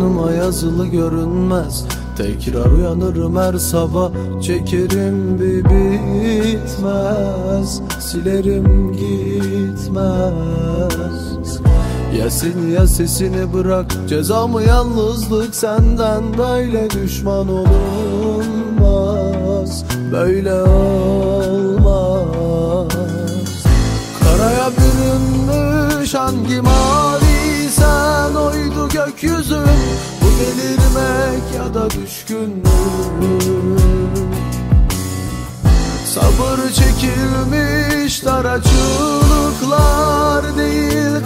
alnıma yazılı görünmez. Tekrar uyanırım her sabah, çekerim bir bitmez, silerim gitmez. Ya seni ya sesini bırak, cezamı yalnızlık senden. Böyle düşman olunmaz, böyle olmaz. Karaya bürünmüş hangi mavi sen oydu gökyüzün. Bu delirmek ya da düşkünlük. Sabır çekilmiş daracılıklar değil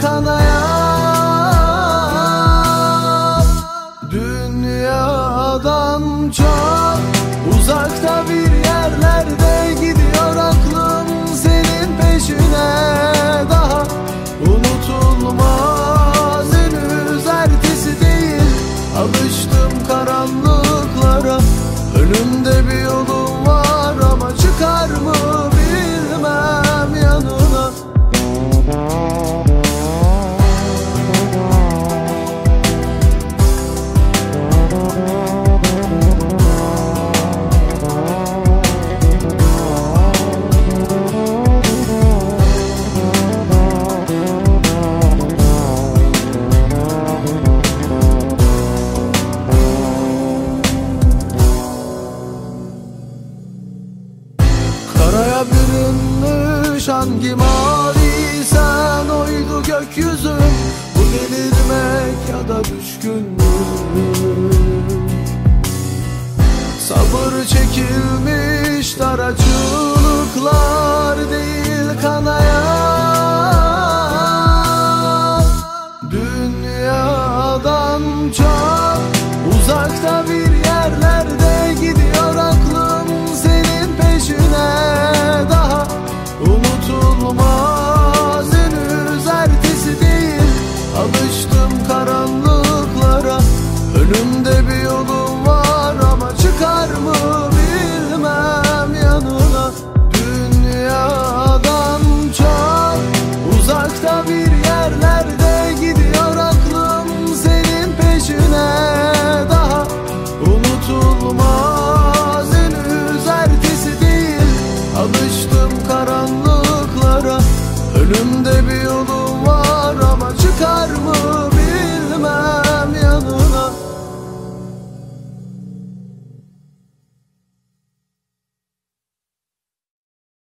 kanayan. Dünyadan çok uzakta bir yerlerde gidiyor aklım senin peşine. Daha unutulmaz henüz ertesi değil. Alıştım karanlıklara, önümde bir yolum var ama çıkar mı bilmem yanına. Karaya bürünmüş hangi mavi sen oydu gökyüzün. Bu delirmek ya da düşkünlük. Sabır çekilmiş daracılık.